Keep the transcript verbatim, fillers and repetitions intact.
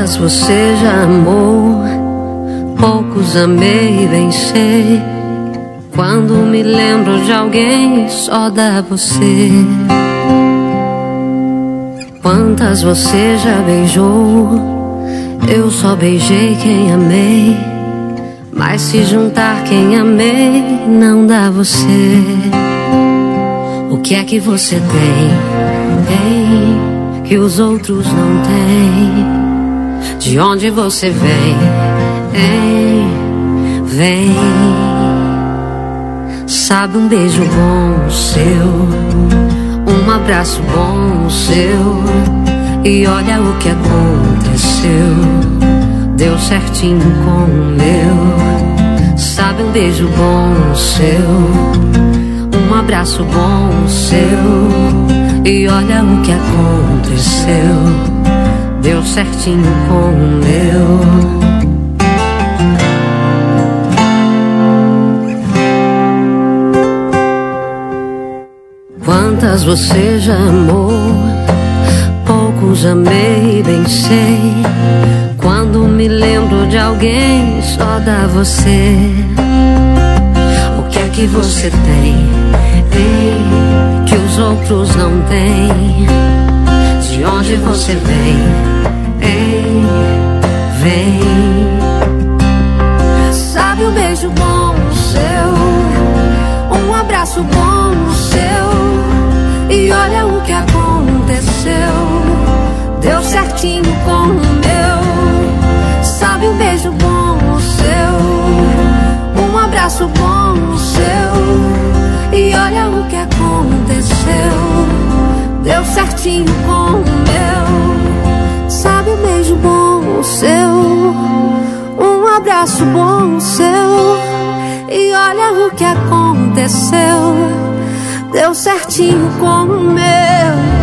Quantas você já amou, poucos amei e bem sei. Quando me lembro de alguém, só dá você. Quantas você já beijou, eu só beijei quem amei. Mas se juntar quem amei, não dá você. O que é que você tem, tem, que os outros não têm? De onde você vem, hein, vem. Sabe, um beijo bom seu, um abraço bom seu. E olha o que aconteceu, deu certinho com o meu. Sabe, um beijo bom seu, um abraço bom seu. E olha o que aconteceu, deu certinho com o meu. Quantas você já amou, poucos amei, bem sei. Quando me lembro de alguém, só dá você. O que é que você tem, tem, que os outros não têm? De onde você vem, hein, vem. Sabe, um beijo bom seu, um abraço bom seu. E olha o que aconteceu, deu certinho com o meu. Sabe, um beijo bom seu, um abraço bom seu. E olha o que aconteceu, deu certinho com o meu. Sabe, um beijo bom seu, um abraço bom seu. E olha o que aconteceu, deu certinho com o meu.